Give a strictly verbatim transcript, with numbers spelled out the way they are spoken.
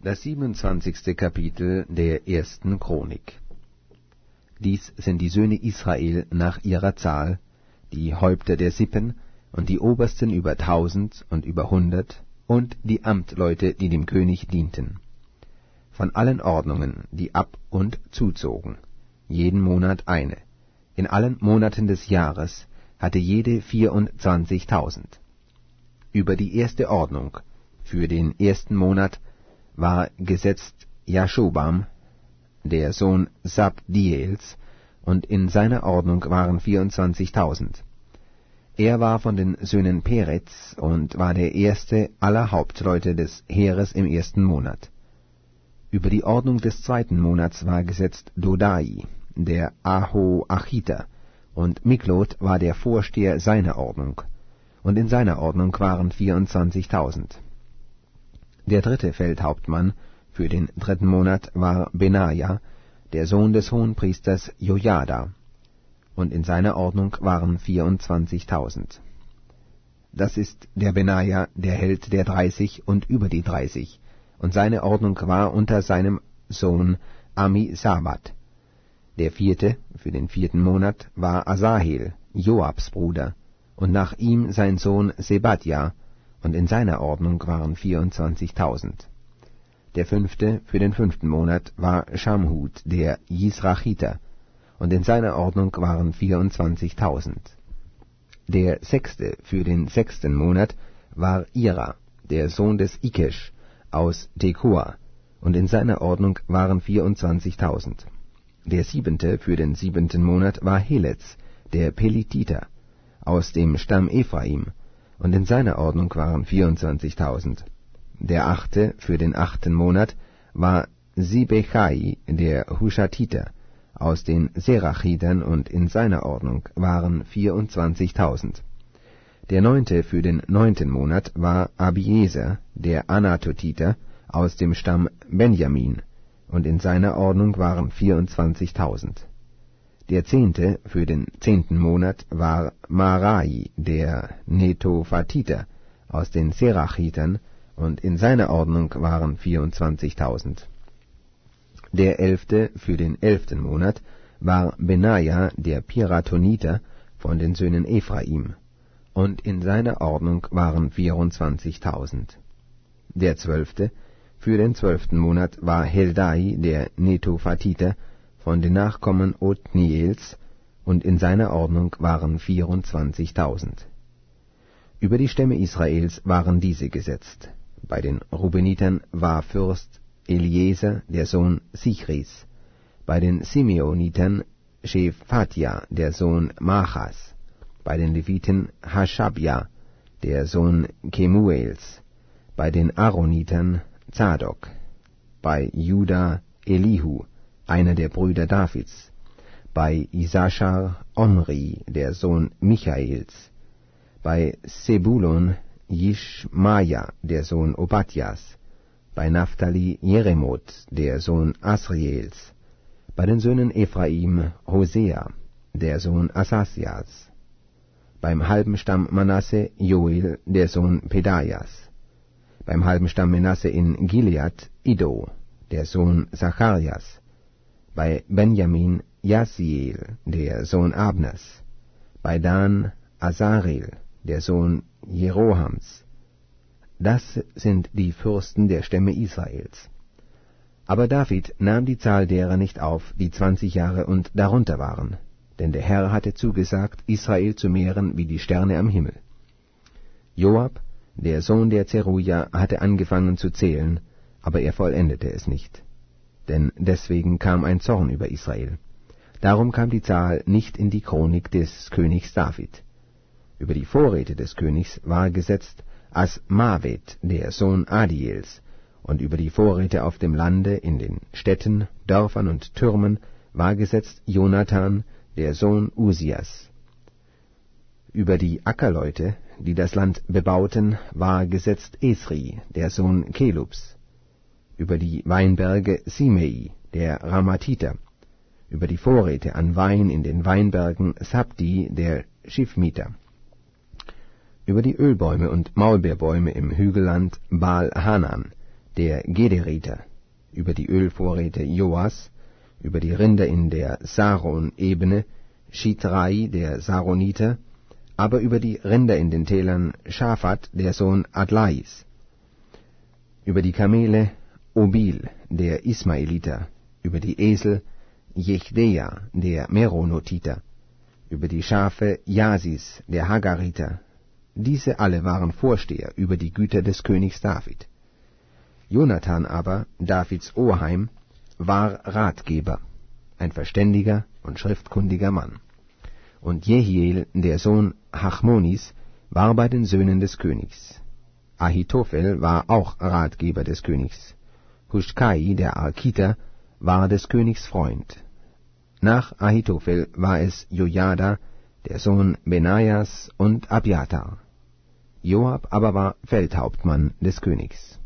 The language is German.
Das siebenundzwanzigste Kapitel der ersten Chronik. Dies sind die Söhne Israel nach ihrer Zahl, die Häupter der Sippen und die Obersten über tausend und über hundert und die Amtleute, die dem König dienten. Von allen Ordnungen, die ab und zuzogen, jeden Monat eine. In allen Monaten des Jahres hatte jede vierundzwanzigtausend. Über die erste Ordnung für den ersten Monat war gesetzt Jaschobam, der Sohn Sabdiels, und in seiner Ordnung waren vierundzwanzigtausend. Er war von den Söhnen Perez und war der erste aller Hauptleute des Heeres im ersten Monat. Über die Ordnung des zweiten Monats war gesetzt Dodai, der Ahoachiter, und Miklot war der Vorsteher seiner Ordnung, und in seiner Ordnung waren vierundzwanzigtausend. Der dritte Feldhauptmann für den dritten Monat war Benaja, der Sohn des Hohenpriesters Jojada, und in seiner Ordnung waren vierundzwanzigtausend. Das ist der Benaja, der Held der dreißig und über die dreißig, und seine Ordnung war unter seinem Sohn Amisabat. Der vierte, für den vierten Monat, war Asahel, Joabs Bruder, und nach ihm sein Sohn Sebadja, und in seiner Ordnung waren vierundzwanzigtausend. Der fünfte, für den fünften Monat, war Schamhut, der Jisrachiter, und in seiner Ordnung waren vierundzwanzigtausend. Der sechste, für den sechsten Monat, war Ira, der Sohn des Ikesh, aus Tekoa, und in seiner Ordnung waren vierundzwanzigtausend. Der siebente, für den siebenten Monat, war Helez, der Pelititer, aus dem Stamm Ephraim, und in seiner Ordnung waren vierundzwanzigtausend. Der achte, für den achten Monat, war Sibechai, der Hushatiter, aus den Serachitern, und in seiner Ordnung waren vierundzwanzigtausend. Der neunte, für den neunten Monat, war Abieser, der Anatotiter, aus dem Stamm Benjamin, und in seiner Ordnung waren vierundzwanzigtausend. Der zehnte, für den zehnten Monat, war Marai, der Netophatiter, aus den Serachitern, und in seiner Ordnung waren vierundzwanzigtausend. Der elfte, für den elften Monat, war Benaja, der Piratoniter, von den Söhnen Ephraim, und in seiner Ordnung waren vierundzwanzigtausend. Der zwölfte, für den zwölften Monat, war Heldai, der Netophatiter, von den Nachkommen Othniels, und in seiner Ordnung waren vierundzwanzigtausend. Über die Stämme Israels waren diese gesetzt. Bei den Rubenitern war Fürst Eliezer, der Sohn Sichris, bei den Simeonitern Shephatja, der Sohn Machas, bei den Leviten Hashabja, der Sohn Kemuels, bei den Aaronitern Zadok, bei Juda Elihu, einer der Brüder Davids, bei Isaschar Omri, der Sohn Michaels, bei Sebulon Jischmaja, der Sohn Obadjas, bei Naphtali Jeremoth, der Sohn Asriels, bei den Söhnen Ephraim Hosea, der Sohn Asasias, beim halben Stamm Manasse Joel, der Sohn Pedajas, beim halben Stamm Menasse in Gilead Iddo, der Sohn Zacharias, bei Benjamin Jasiel, der Sohn Abnas, bei Dan Azarel, der Sohn Jerohams. Das sind die Fürsten der Stämme Israels. Aber David nahm die Zahl derer nicht auf, die zwanzig Jahre und darunter waren, denn der Herr hatte zugesagt, Israel zu mehren wie die Sterne am Himmel. Joab, der Sohn der Zeruja, hatte angefangen zu zählen, aber er vollendete es nicht. Denn deswegen kam ein Zorn über Israel. Darum kam die Zahl nicht in die Chronik des Königs David. Über die Vorräte des Königs war gesetzt Asmavet, der Sohn Adiels, und über die Vorräte auf dem Lande, in den Städten, Dörfern und Türmen war gesetzt Jonathan, der Sohn Usias. Über die Ackerleute, die das Land bebauten, war gesetzt Esri, der Sohn Kelubs. Über die Weinberge Simei, der Ramathiter, über die Vorräte an Wein in den Weinbergen Sabdi, der Schifmiter, über die Ölbäume und Maulbeerbäume im Hügelland Baal-Hanan, der Gederiter, über die Ölvorräte Joas, über die Rinder in der Saron-Ebene Schitrai, der Saroniter, aber über die Rinder in den Tälern Schaphat, der Sohn Adlais, über die Kamele Obil, der Ismaeliter, über die Esel Jechdeja, der Meronotiter, über die Schafe Jasis, der Hagariter. Diese alle waren Vorsteher über die Güter des Königs David. Jonathan aber, Davids Oheim, war Ratgeber, ein verständiger und schriftkundiger Mann. Und Jehiel, der Sohn Hachmonis, war bei den Söhnen des Königs. Ahitophel war auch Ratgeber des Königs. Huschkai, der Arkiter, war des Königs Freund. Nach Ahitophel war es Jojada, der Sohn Benaias, und Abiathar. Joab aber war Feldhauptmann des Königs.